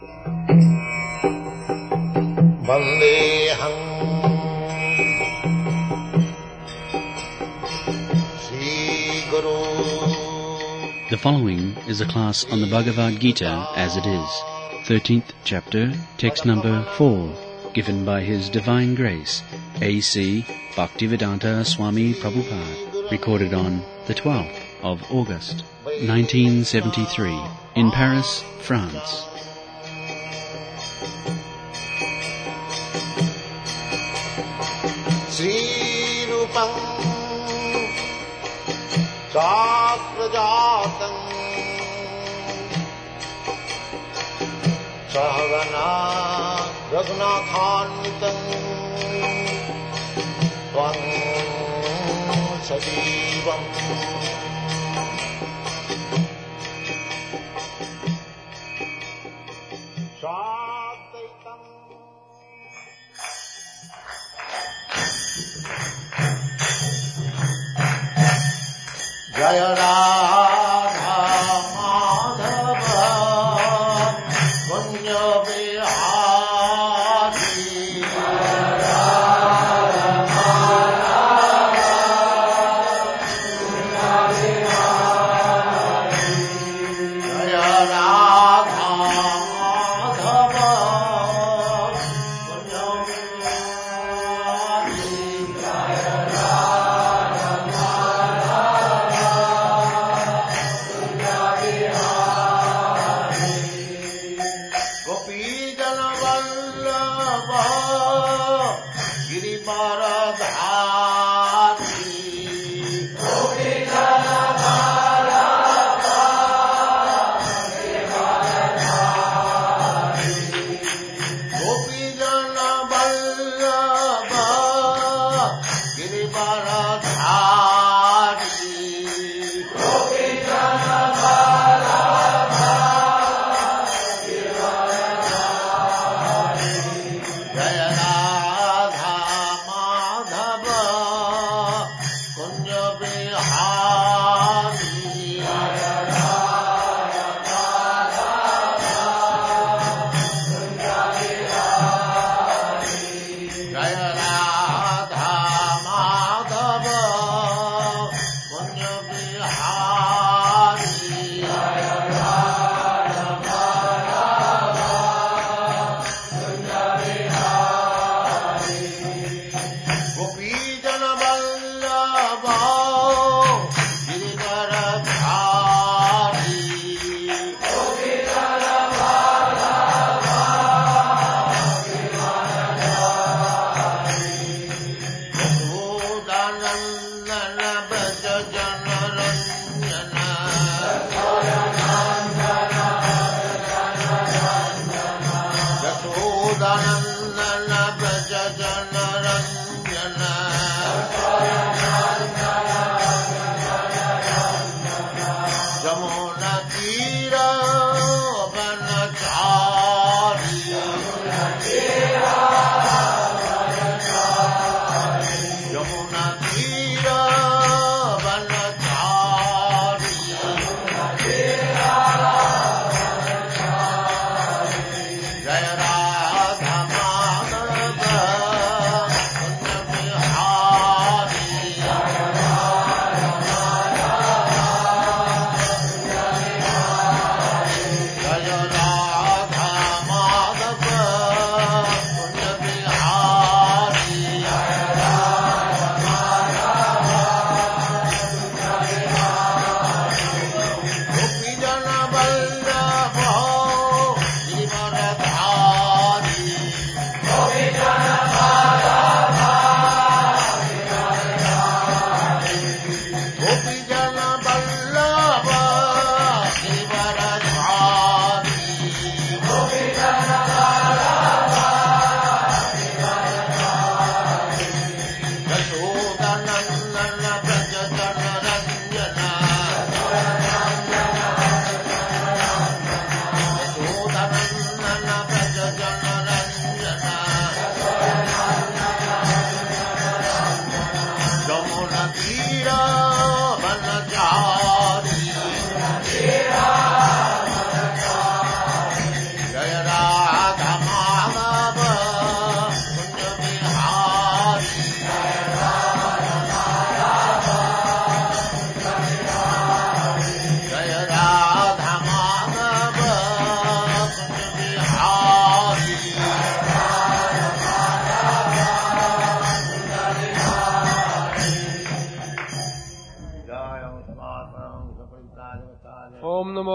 Vandeham Sri Guru. The following is a class on the Bhagavad Gita as it is, 13th chapter, text number 4, given by His Divine Grace, A.C. Bhaktivedanta Swami Prabhupada, recorded on the 12th of August, 1973, in Paris, France. Sri Rupam Sakrajatam Sahagana Raghunathanvitam Tvam Sajivam Sadaitam Jaya Radha Madhava Punya Vihari Jaya Radha Madhava Punya Vihari Jaya Radha Madhava Punya Vihari Jaya Radha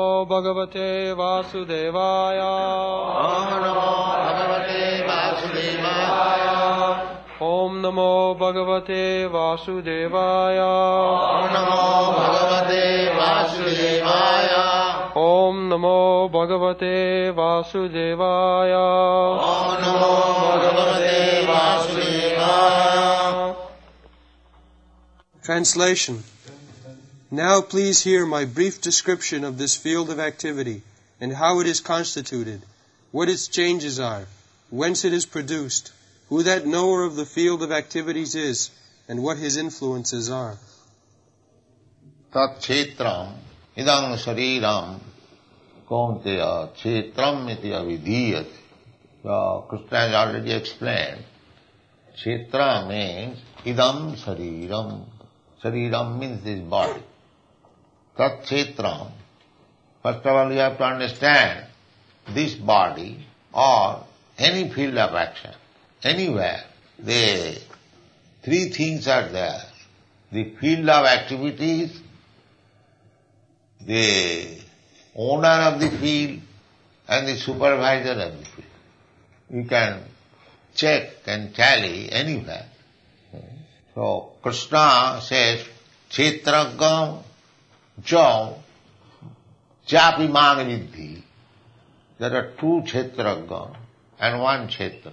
भगवते वासुदेवाय ॐ नमो भगवते वासुदेवाय ॐ नमो भगवते वासुदेवाय ॐ नमो भगवते वासुदेवाय ॐ नमो भगवते वासुदेवाय ॐ नमो भगवते वासुदेवाय. Translation. Now please hear my brief description of this field of activity and how it is constituted, what its changes are, whence it is produced, who that knower of the field of activities is, and what his influences are. Tat kshetram idam shariram kaunteya kshetram iti avidhiyate. So Krishna has already explained. Kshetra means idam shariram. Shariram means this body. Tat kshetram. First of all, you have to understand this body or any field of action, anywhere, the three things are there. The field of activities, the owner of the field, and the supervisor of the field. You can check and tally anywhere. So Krishna says, Kshetragam Jam Chapi Vidhi. There are two Kshetragam and one Kshetra.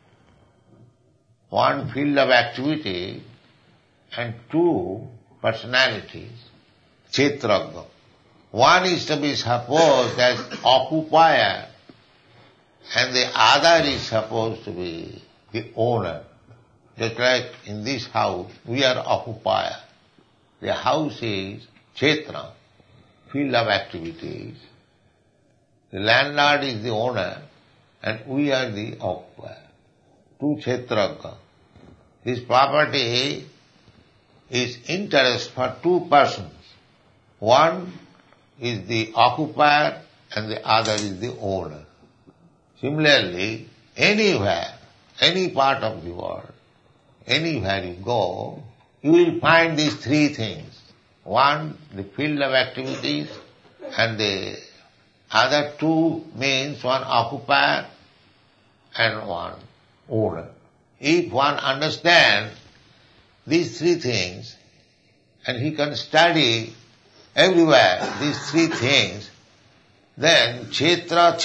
One field of activity and two personalities, Kshetragam. One is to be supposed as occupier and the other is supposed to be the owner. Just like in this house, we are occupier. The house is Kshetra, field of activities. The landlord is the owner and we are the occupier. Two Kshetragam. This property is interest for two persons. One is the occupier and the other is the owner. Similarly, anywhere, any part of the world, anywhere you go, you will find these three things. One, the field of activities, and the other two means one occupier and one owner. If one understands these three things, and he can study everywhere these three things, then Kshetra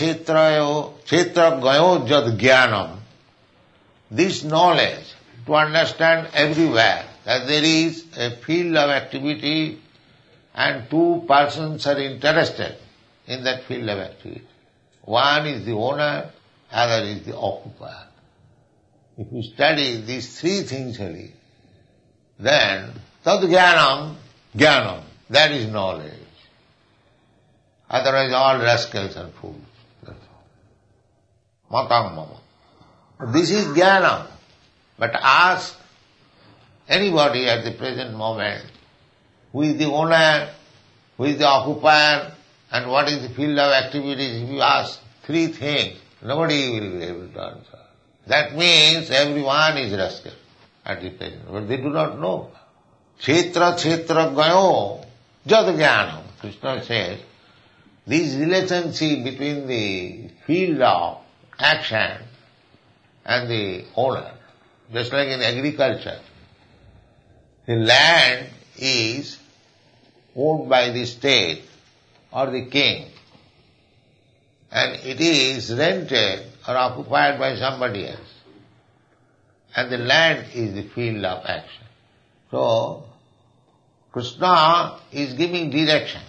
gayo jad jnanam, this knowledge to understand everywhere that there is a field of activity and two persons are interested in that field of activity. One is the owner, other is the occupier. If you study these three things only, then tad jnanam, that is knowledge. Otherwise all rascals and fools. That's all. Matang mama. This is jnanam. But ask anybody at the present moment, who is the owner, who is the occupier, and what is the field of activities. If you ask three things, nobody will be able to answer. That means everyone is rascal at the present, but they do not know. Kshetra gayo jad jnanam. Krishna says, this relationship between the field of action and the owner, just like in agriculture, the land is owned by the state or the king, and it is rented or occupied by somebody else. And the land is the field of action. So, Krishna is giving direction.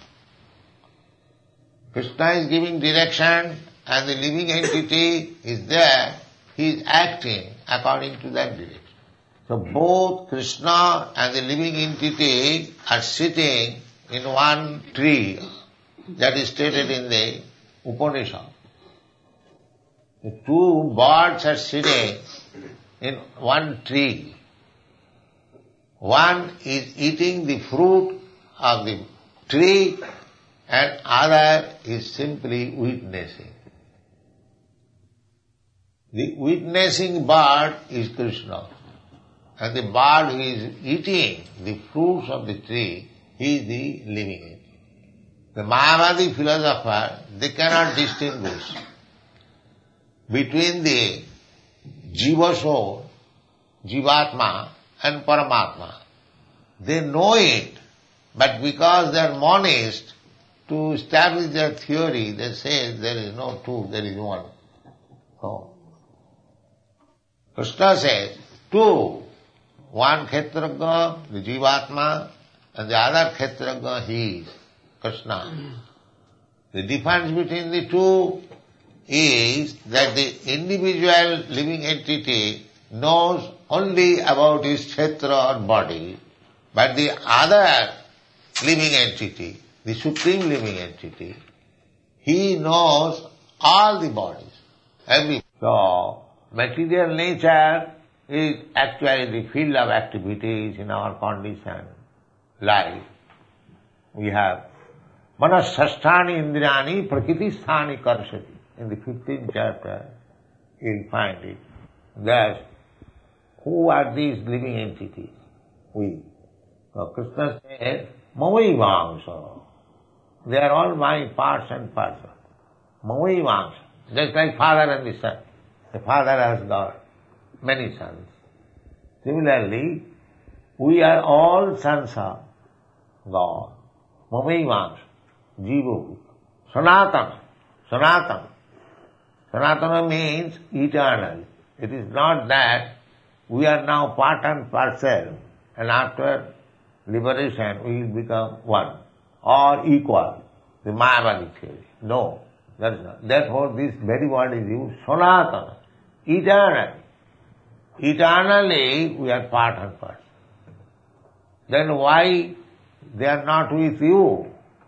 Krishna is giving direction and the living entity is there. He is acting according to that direction. So both Krishna and the living entity are sitting in one tree. That is stated in the Upanishad. The two birds are sitting in one tree. One is eating the fruit of the tree and other is simply witnessing. The witnessing bird is Krishna, and the bird who is eating the fruits of the tree, he is the living entity. The Mayavadi philosopher, they cannot distinguish between the Jiva soul, Jivatma and Paramatma. They know it, but because they are monist, to establish their theory, they say there is no two, there is one. No. Krishna says, two. One Kshetrajna, the Jivatma, and the other Kshetrajna, he is Krishna. The difference between the two is that the individual living entity knows only about his Kshetra or body, but the other living entity, the supreme living entity, he knows all the bodies, every. So, material nature is actually the field of activities in our conditioned life. We have Manasasthani Indriyani Prakriti Sthani Karshati. In the 15th chapter, you'll find it. That who are these living entities? We. So Krishna says, Mamaivamsa. They are all my parts and parcels. Mamaivamsa. Just like father and the son. The father has got many sons. Similarly, we are all sons of God. Mamaivamsa. Jiva. Sanatana. Sanatana. Sanatana means eternal. It is not that we are now part and parcel and after liberation we will become one or equal. The Mayavadi theory. No, that is not. Therefore this very word is used, Sanatana, eternal. Eternally we are part and parcel. Then why they are not with you?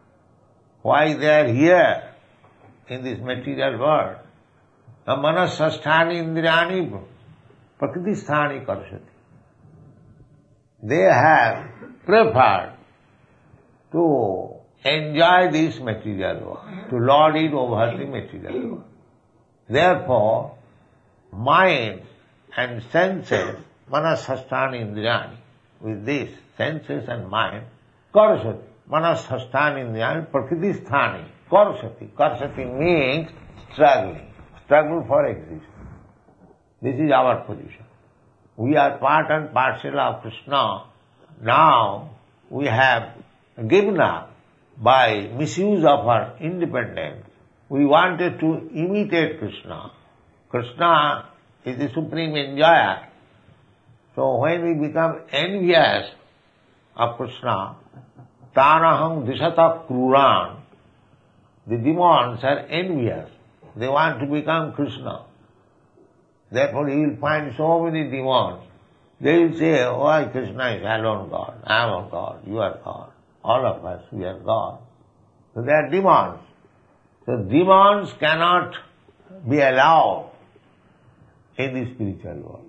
Why they are here in this material world? Manasasthani Indriyani Prakriti Sthani Karshati. They have preferred to enjoy this material world, to lord it over the material world. Therefore, mind and senses, Manasasthani Indriyani, with this, senses and mind, Karshati. Manasasthani Indriyani Prakriti Sthani Karshati. Karshati means struggling. Struggle for existence. This is our position. We are part and parcel of Krishna. Now we have given up by misuse of our independence. We wanted to imitate Krishna. Krishna is the supreme enjoyer. So when we become envious of Krishna, Tanaham Dishata Kruran, the demons are envious. They want to become Krishna. Therefore you will find so many demons. They will say, why Krishna is alone God, I am a God, you are God. All of us, we are God. So they are demons. So demons cannot be allowed in the spiritual world.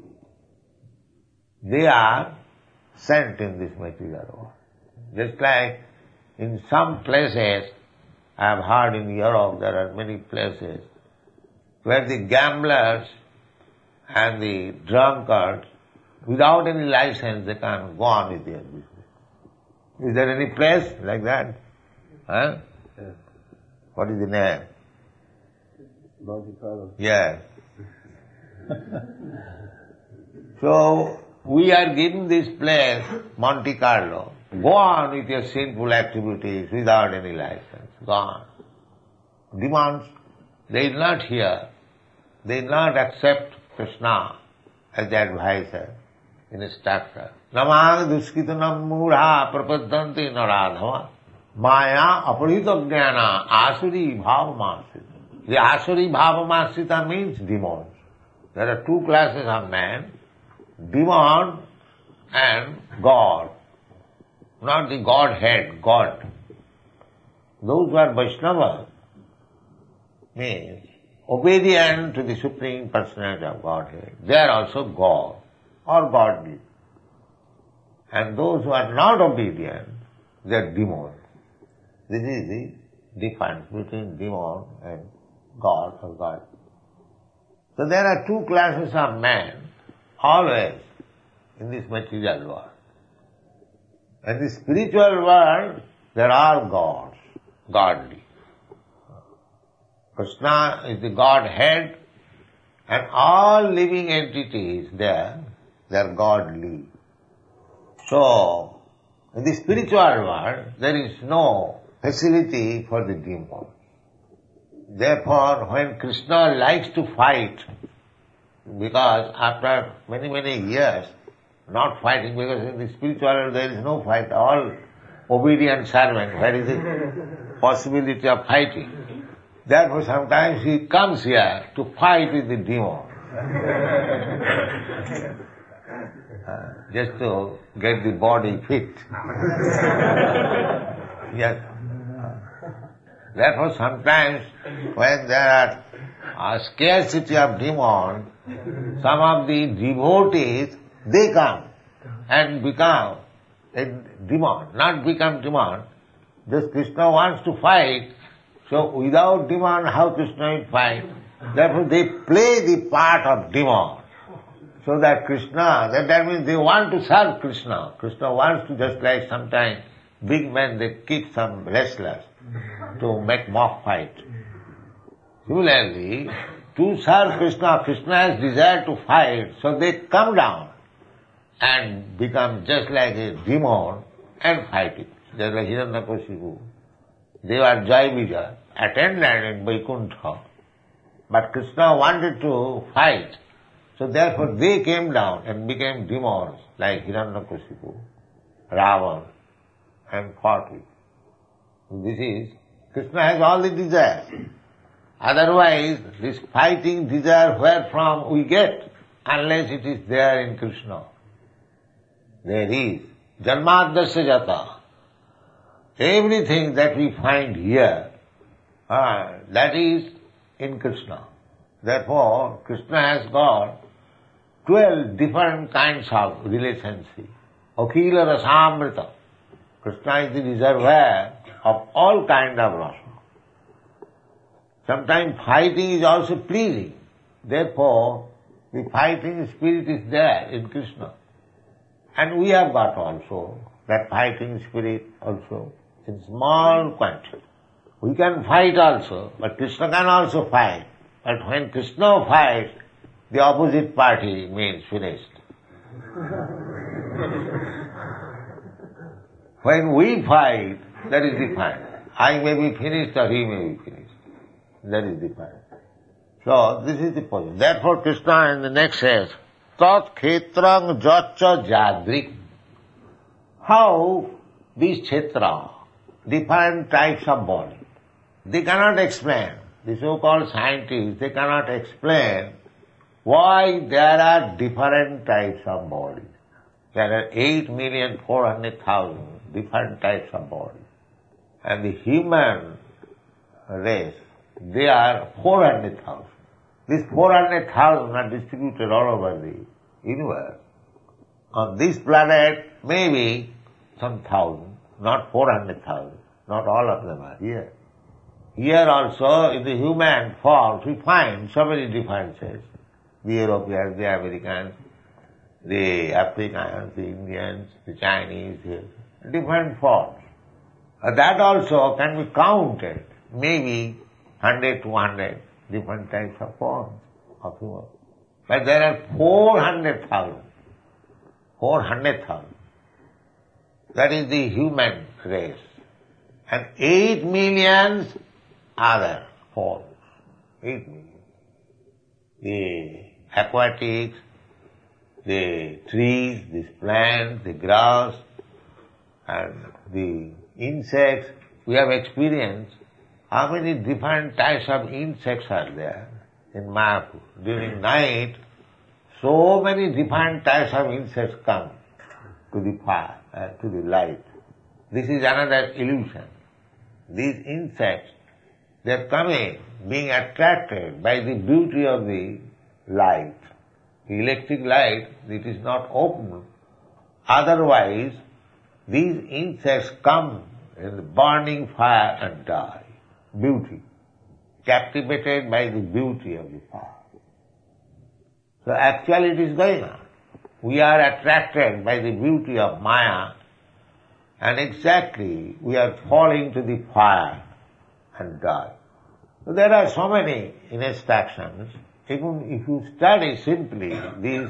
They are sent in this material world. Just like in some places, I have heard in Europe there are many places where the gamblers and the drunkards, without any license, they can go on with their business. Is there any place like that? Huh? Yeah. What is the name? Monte Carlo. Yes. So, we are given this place, Monte Carlo. Go on with your sinful activities without any license. Go on. Demons, they will not hear. They will not accept Krishna as the advisor, instructor. Namang duskitanam mudha prapadanti naradhava maya aparita jnana asuri bhavamasita. The asuri bhavamasita means demons. There are two classes of men, demon and God. Not the Godhead, God. Those who are Vaishnavas means obedient to the Supreme Personality of Godhead. They are also God or godly. And those who are not obedient, they are demons. This is the difference between demon and God or God. So there are two classes of men always in this material world. In the spiritual world, there are gods. godly. Krishna is the Godhead, and all living entities there, they are godly. So, in the spiritual world, there is no facility for the demons. Therefore, when Krishna likes to fight, because after many, many years not fighting, because in the spiritual world there is no fight, all obedient servant, where is the possibility of fighting? Therefore sometimes he comes here to fight with the demon. Just to get the body fit. Yes. Therefore sometimes when there are a scarcity of demons, some of the devotees, they come and become a demon, not become demon. Just Krishna wants to fight, so without demon, how Krishna will fight? Therefore they play the part of demon. So that Krishna, that means they want to serve Krishna. Krishna wants to, just like sometimes big men, they keep some wrestlers to make mock fight. Similarly, to serve Krishna, Krishna has desire to fight, so they come down and become just like a demon and fight it. Just like Hiranyakashipu. They were Jayavija, attendant in Vaikuntha. But Krishna wanted to fight, so therefore they came down and became demons like Hiranyakashipu, Ravan, and fought it. This is, Krishna has all the desires. Otherwise, this fighting desire where from we get, unless it is there in Krishna. There is. Janmadasya jata. Everything that we find here, that is in Krishna. Therefore, Krishna has got 12 different kinds of relationship. Akhila rasamrita. Krishna is the reservoir of all kind of rasa. Sometimes fighting is also pleasing. Therefore, the fighting spirit is there in Krishna. And we have got also that fighting spirit also in small quantity. We can fight also, but Krishna can also fight. But when Krishna fights, the opposite party means finished. When we fight, that is the fight. I may be finished or he may be finished. That is the fight. So, this is the position. Therefore, Krishna in the next says, Tat khetrang jaccha jadrik. How these kshetra, different types of body, they cannot explain. The so-called scientists, they cannot explain why there are different types of bodies. There are 8,400,000 different types of bodies. And the human race, they are 400,000. These 400,000 are distributed all over the universe. On this planet, maybe some thousand, not 400,000. Not all of them are here. Here also, in the human forms, we find so many differences. The Europeans, the Americans, the Africans, the Indians, the Chinese, different forms. That also can be counted, maybe 100, 200 different types of forms of human. But there are 400,000. 400,000. That is the human race. And 8 million other forms. 8 million. The aquatics, the trees, the plants, the grass, and the insects. We have experienced how many different types of insects are there in Mayapur. During night, so many different types of insects come to the fire, to the light. This is another illusion. These insects, they are coming, being attracted by the beauty of the light. The electric light, it is not open. Otherwise, these insects come in the burning fire and die. Beauty. Captivated by the beauty of the fire. So actually it is going on. We are attracted by the beauty of Maya, and exactly we are falling to the fire and die. So there are so many instructions. Even if you study simply these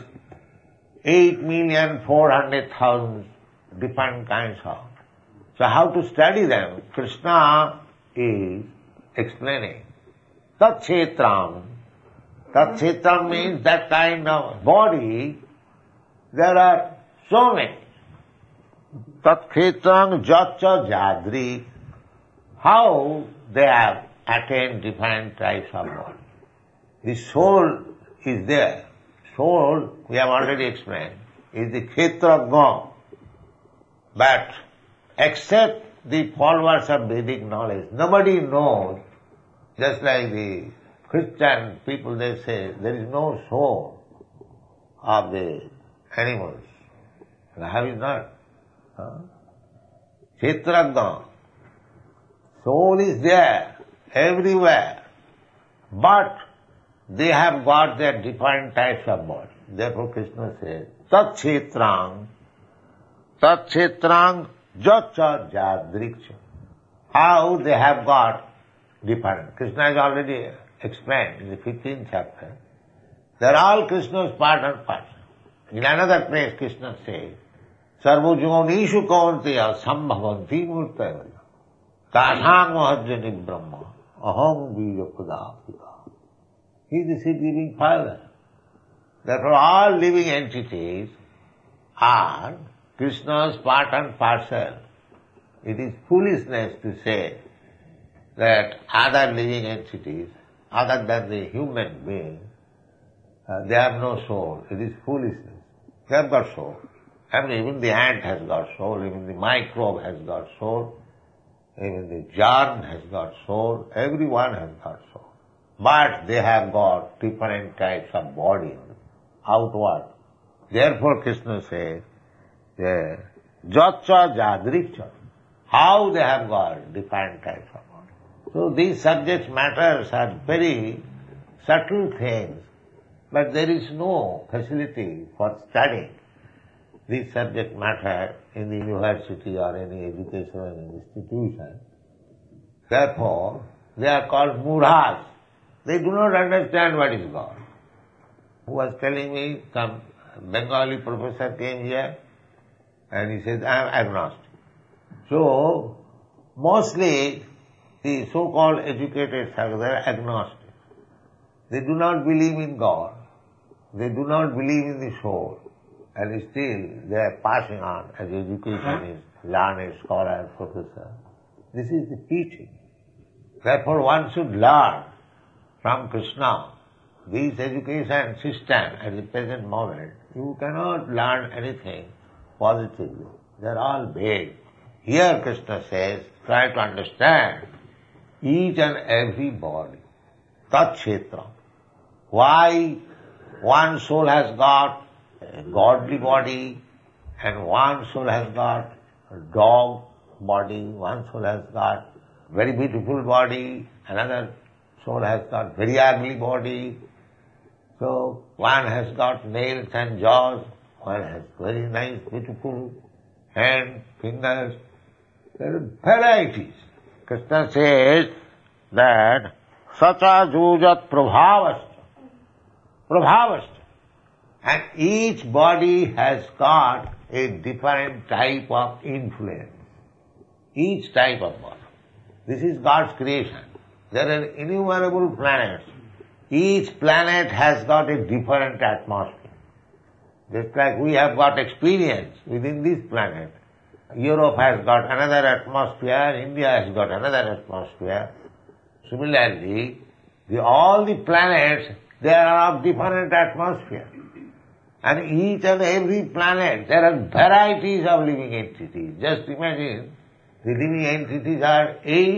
8,400,000 different kinds of. So how to study them? Krishna is explaining. Tat Kshetram. Tat Kshetram means that kind of body. There are so many. Tat Kshetram Jatcha Jadri. How they have attained different types of body. The soul is there. Soul, we have already explained, is the Kshetrajna. But except the followers of Vedic knowledge, nobody knows, just like the Christian people, they say, there is no soul of the animals. How is that? Kshetrajna. Soul is there, everywhere. But they have got their different types of body. Therefore Krishna says, Tat Kshetrang Jatcha Jadriksha. How they have got different. Krishna has already explained in the 15th chapter. They are all Krishna's part and parcel. In another place Krishna says, Sarvajyonishu kaunteya sambhavanti murtaya tasang mahajjani brahma aham vijapadapika. He is the living Father. Therefore all living entities are Krishna's part and parcel. It is foolishness to say that other living entities, other than the human being, they have no soul. It is foolishness. They have got soul. Even the ant has got soul, even the microbe has got soul, even the germ has got soul, everyone has got soul. But they have got different types of body outward. Therefore Krishna says, Jatcha Jadriksha, how they have got different types of body. So these subject matters are very subtle things, but there is no facility for studying this subject matter in the university or any educational institution. Therefore, they are called murhas. They do not understand what is God. Who was telling me, some Bengali professor came here and he says, I am agnostic. So, mostly the so-called educated are agnostic. They do not believe in God. They do not believe in the soul. And still they are passing on as educationist, learned scholar, professor. This is the teaching. Therefore one should learn from Krishna. This education system at the present moment, you cannot learn anything positively. They are all vague. Here Krishna says, try to understand each and every body. Tat Kshetra. Why one soul has got a godly body and one soul has got a dog body, one soul has got very beautiful body, another soul has got very ugly body. So one has got nails and jaws, one has very nice, beautiful hands, fingers. There are varieties. Krishna says that Sacha Jujat Prabhavascha. Prabhavascha. And each body has got a different type of influence. Each type of body. This is God's creation. There are innumerable planets. Each planet has got a different atmosphere. Just like we have got experience within this planet. Europe has got another atmosphere, India has got another atmosphere. Similarly, all the planets, they are of different atmosphere. And each and every planet, there are varieties of living entities. Just imagine, the living entities are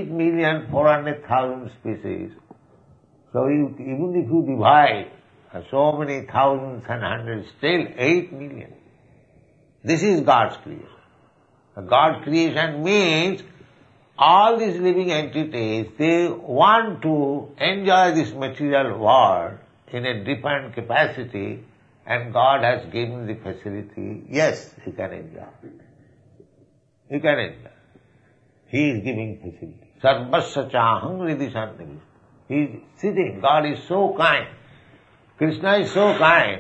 8,400,000 species. So even if you divide so many thousands and hundreds, still 8 million. This is God's creation. God's creation means all these living entities, they want to enjoy this material world in a different capacity, and God has given the facility. Yes, you can enjoy. You can enjoy. He is giving facility. Sarvasya chaham hridhi sannivishta. He is sitting. God is so kind. Krishna is so kind.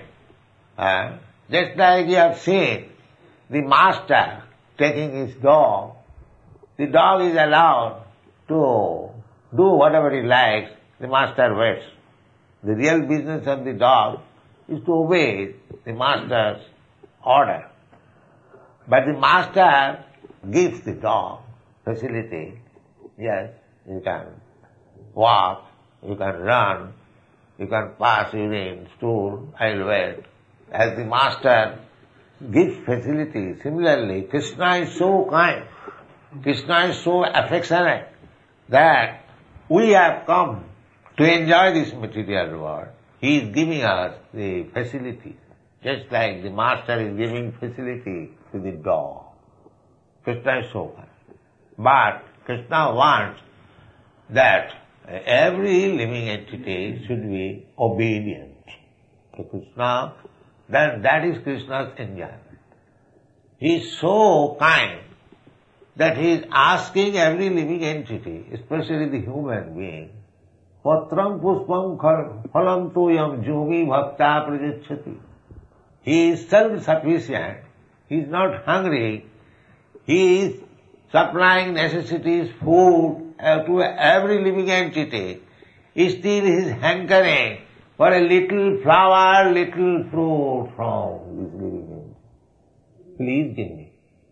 Just like you have seen the master taking his dog. The dog is allowed to do whatever he likes. The master waits. The real business of the dog is to obey the master's order. But the master gives the dog facility. Yes, you can walk, you can run, you can pass urine, stool, I'll wait. As the master gives facility, similarly, Krishna is so kind, Krishna is so affectionate that we have come to enjoy this material world. He is giving us the facility, just like the master is giving facility to the dog. Krishna is so kind. But Krishna wants that every living entity should be obedient to Krishna. Then that is Krishna's enjoyment. He is so kind that he is asking every living entity, especially the human being, Patram puspam phalam toyam jumi bhakta prajachati. He is self-sufficient. He is not hungry. He is supplying necessities, food to every living entity. Still he is hankering for a little flower, little fruit from this living entity. Please give me.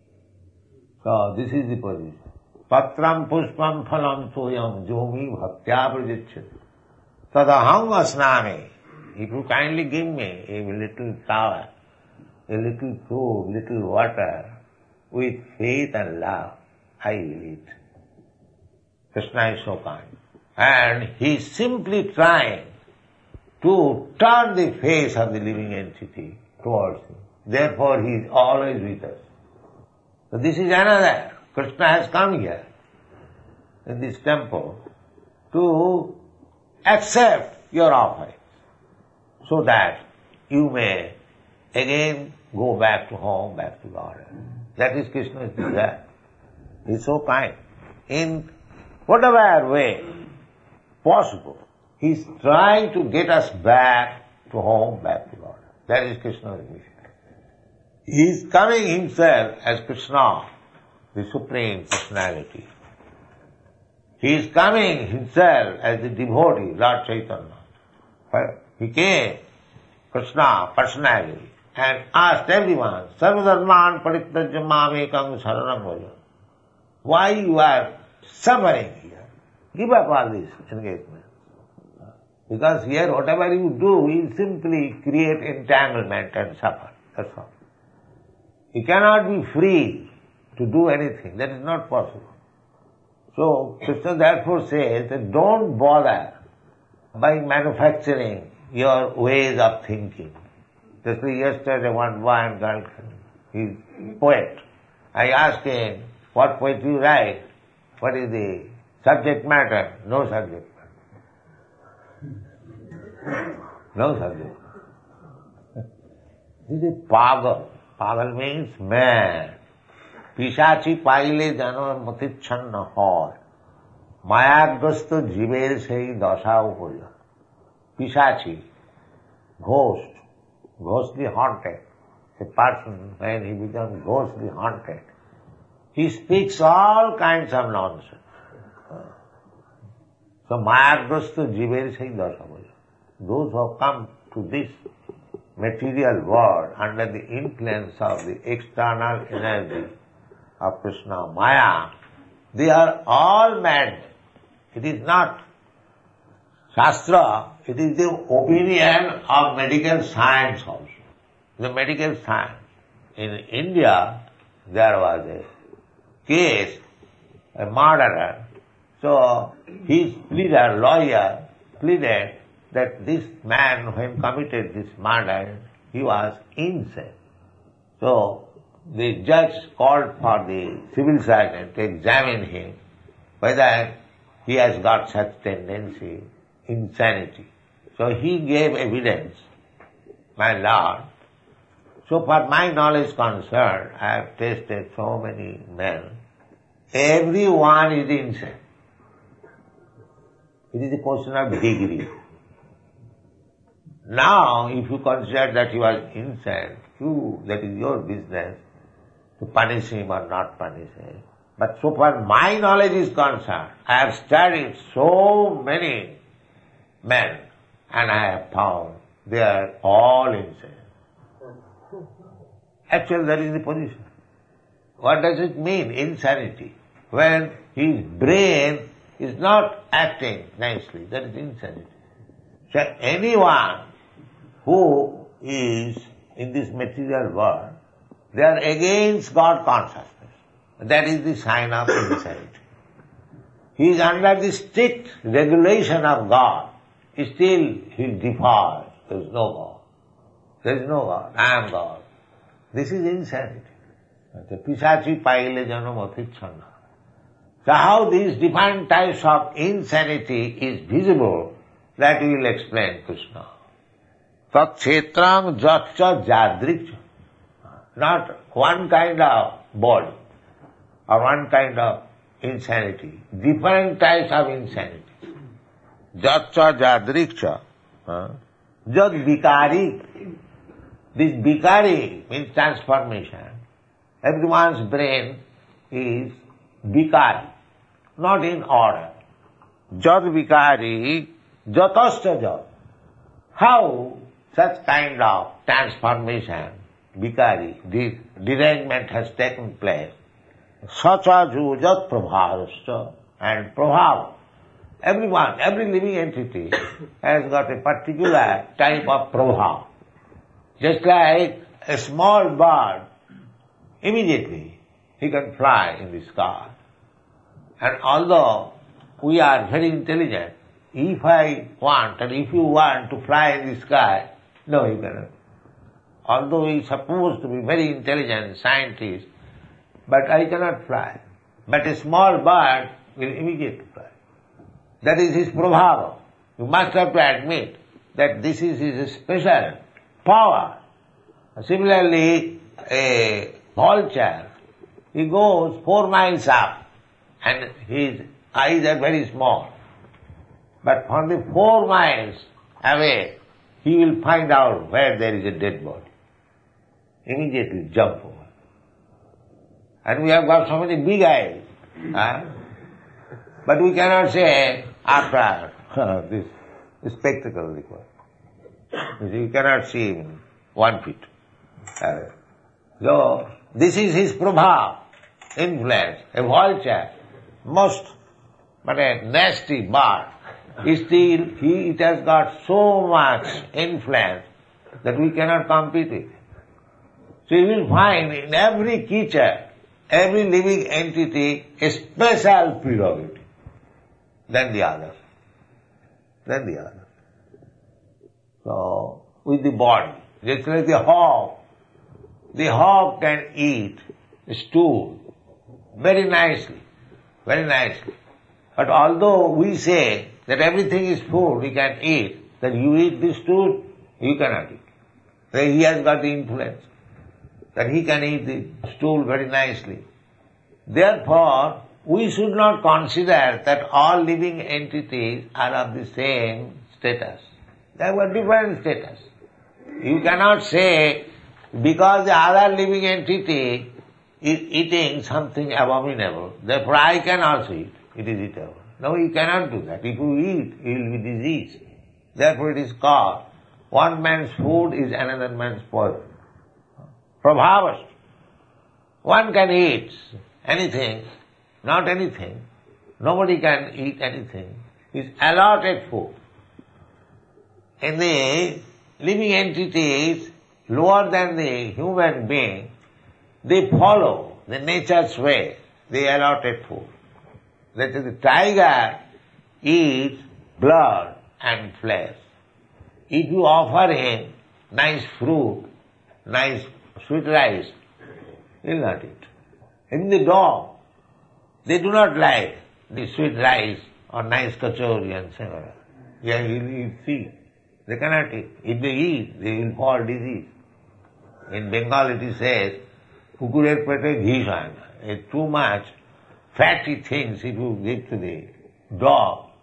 So this is the position. Patram puspam phalam toyam jumi bhaktya prajachati. Tadaham asnami. If you kindly give me a little flower, a little food, little water, with faith and love, I will eat. Krishna is so kind. And he is simply trying to turn the face of the living entity towards him. Therefore he is always with us. So this is another. Krishna has come here in this temple to accept your offerings so that you may again go back to home, back to God. That is Krishna's desire. He is so kind. In whatever way possible, he is trying to get us back to home, back to God. That is Krishna's mission. He is coming himself as Krishna, the Supreme Personality. He is coming himself as the devotee, Lord Chaitanya. He came, Krishna, personality, and asked everyone, Sarvadharman parityajya mamekam saranam vaja. Why you are suffering here? Give up all this engagement. Because here whatever you do, you simply create entanglement and suffer. That's all. You cannot be free to do anything. That is not possible. So Krishna therefore says that don't bother by manufacturing your ways of thinking. Just like yesterday one boy and girl, he's a poet. I asked him, what poetry you write? What is the subject matter? No subject matter. No subject matter. This is pagal. Pagal means mad. Pishachi paile jano matichhanna hoy. Mayagasta jiver sei dasha upoya. Pishachi, ghost, ghostly haunted. A person, when he becomes ghostly haunted, he speaks all kinds of nonsense. So Mayagasta jiver sei dasha upoya. Those who have come to this material world under the influence of the external energy of Krishna, Maya, they are all mad. It is not Shastra, it is the opinion of medical science also. The medical science. In India, there was a case, a murderer. So his pleader, lawyer, pleaded that this man, when committed this murder, he was insane. So the judge called for the civil sergeant to examine him whether he has got such tendency, insanity. So he gave evidence, my lord. So for my knowledge concerned, I have tested so many men. Everyone is insane. It is a question of degree. Now, if you consider that he was insane, that is your business, to punish him or not punish him. But so far my knowledge is concerned, I have studied so many men and I have found they are all insane. Actually, that is the position. What does it mean, insanity? When his brain is not acting nicely, that is insanity. So anyone who is in this material world, they are against God consciousness. That is the sign of insanity. He is under the strict regulation of God. Still he defies. There is no God. There is no God. I am God. This is insanity. Pisachi paile janamatichana. So how these different types of insanity is visible, that we will explain Krishna. Tat kshetram jatcha jadrikcha. Not one kind of body or one kind of insanity. Different types of insanity. Jatcha jadrikcha. Jad vikari. This vikari means transformation. Everyone's brain is vikari, not in order. Jad vikari, jatascha jad. How such kind of transformation, vikari, this derangement has taken place. Sacha jujat prabhavascha, and prabhav. Everyone, every living entity has got a particular type of prabhav. Just like a small bird, immediately he can fly in the sky. And although we are very intelligent, if I want and if you want to fly in the sky, no, you cannot. Although he is supposed to be very intelligent scientist, but I cannot fly. But a small bird will immediately fly. That is his prabhava. You must have to admit that this is his special power. Similarly, a vulture, he goes 4 miles up and his eyes are very small. But from the 4 miles away, he will find out where there is a dead body. Immediately jump over. And we have got so many big eyes. But we cannot say, after this spectacle required. You cannot see him 1 feet. So, this is his prabha, influence. A vulture, most but a nasty bird, still it has got so much influence that we cannot compete with. So you will find in every creature, every living entity, a special prerogative than the others. So, with the body, just like the hog can eat stool very nicely. But although we say that everything is food, we can eat, that you eat this stool, you cannot eat. So he has got the influence that he can eat the stool very nicely. Therefore, we should not consider that all living entities are of the same status. They have a different status. You cannot say, because the other living entity is eating something abominable, therefore I can also eat. It is eatable. No, you cannot do that. If you eat, you will be diseased. Therefore it is called, one man's food is another man's poison. Prabhavas. One can eat anything, not anything. Nobody can eat anything. It's allotted food. In the living entities lower than the human being, they follow the nature's way, the allotted food. That is, the tiger eats blood and flesh. If you offer him nice fruit, nice sweet rice, he will not eat. In the dog, they do not like the sweet rice or nice kachori and similar. Yeah, he will eat seed. They cannot eat. If they eat, they will fall disease. In Bengal it says, kukurer pete ghi হয় না. Too much fatty things if you give to the dog,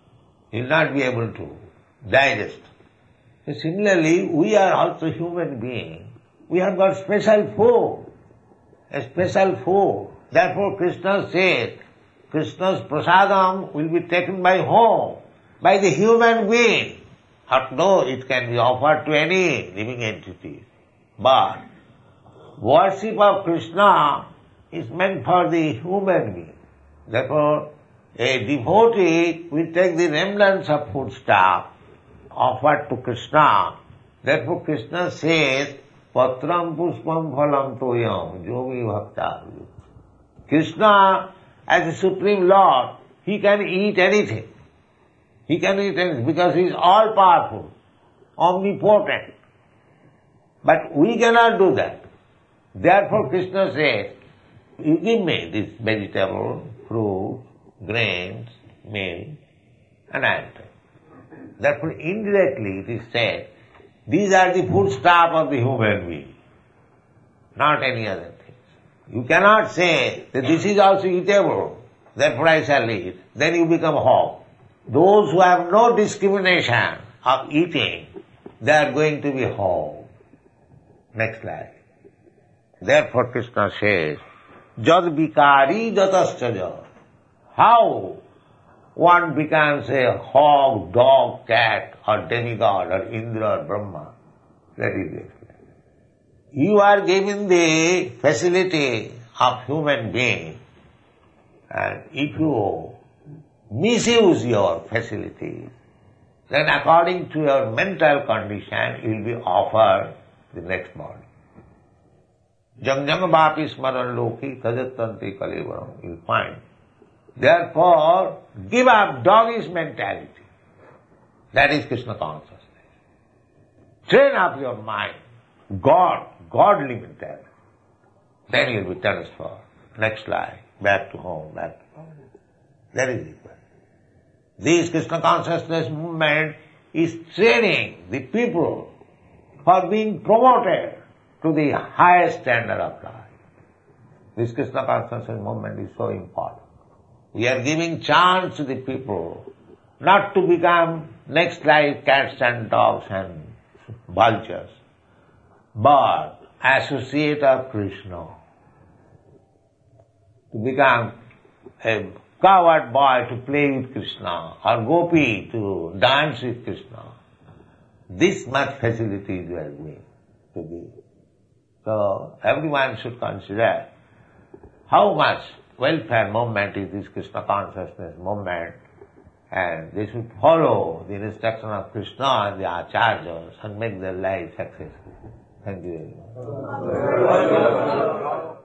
He will not be able to digest. So similarly, we are also human beings. We have got special food, a special food. Therefore Krishna says, Krishna's prasadam will be taken by whom? By the human being. Although it can be offered to any living entity. But worship of Krishna is meant for the human being. Therefore, a devotee will take the remnants of foodstuff offered to Krishna. Therefore Krishna says, Patram puspam phalam toyam yogi bhakta. Krishna, as the Supreme Lord, He can eat anything. He can eat anything because He is all-powerful, omnipotent. But we cannot do that. Therefore Krishna says, you give me this vegetable, fruit, grains, milk, and I will take. Therefore indirectly it is said, these are the foodstuff of the human being, not any other things. You cannot say that this is also eatable, therefore I shall eat. Then you become hog. Those who have no discrimination of eating, they are going to be hog. Next slide. Therefore Krishna says, Jad vikari jataschaja. How one becomes a hog, dog, cat, or demigod, or Indra, or Brahma. That is it. You are given the facility of human being, and if you misuse your facilities, then according to your mental condition, you will be offered the next body. Jang jang vapi smaran loki tajattanti kalevaram, you will find. Therefore, give up doggish mentality. That is Krishna consciousness. Train up your mind, godly mentality. Then you will be transferred. Next life, back to home. That is it. This Krishna consciousness movement is training the people for being promoted to the highest standard of life. This Krishna consciousness movement is so important. We are giving chance to the people not to become next life cats and dogs and vultures, but associate of Krishna. To become a coward boy to play with Krishna, or gopi to dance with Krishna. This much facilities we are going to give. So everyone should consider how much welfare movement is this Krishna consciousness movement, and they should follow the instruction of Krishna and the acharyas and make their life successful. Thank you very much.